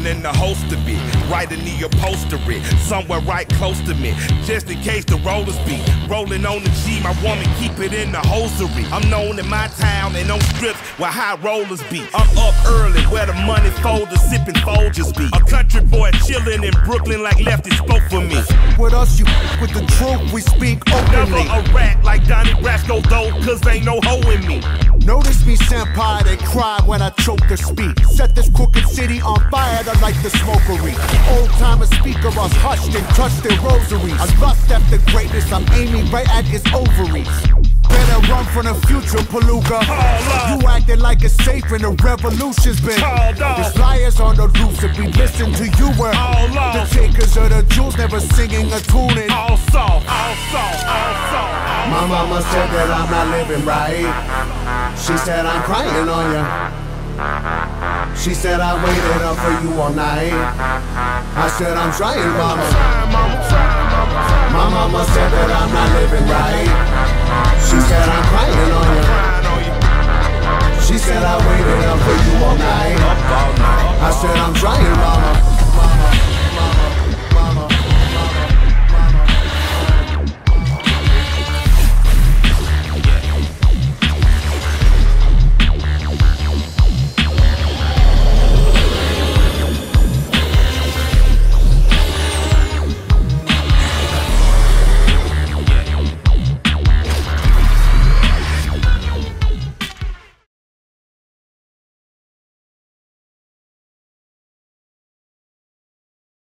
in the holster bit, right in the upholstery, somewhere right close to me, just in case the rollers be rolling on the G. My woman keep it in the hosiery. I'm known in my town and on strips where high rollers be. I'm up early where the money folders sipping Folgers be. A country boy chillin' in Brooklyn like Lefty spoke for me. With us, you with the truth, we speak openly. Never a rat like Donnie Brasco though, cause ain't no hoe in me. Notice me, senpai, they cry when I choke the speak. Set this crooked city on fire to light the smokery. Old timers speak of us hushed and touched their rosaries. I lust after greatness, I'm aiming right at his ovaries. Better run from the future, Palooka. You acting like it's safe and the revolution's been. There's liars on the loose if we listen to you. We're the takers of the jewels, never singing a tune in. All soft, all soft, all soft. My mama said that I'm not living right. She said I'm crying on ya. She said I waited up for you all night. I said I'm trying, mama. My mama said that I'm not living right. She said I'm crying on ya. She said I waited up for you all night. I said I'm trying, mama.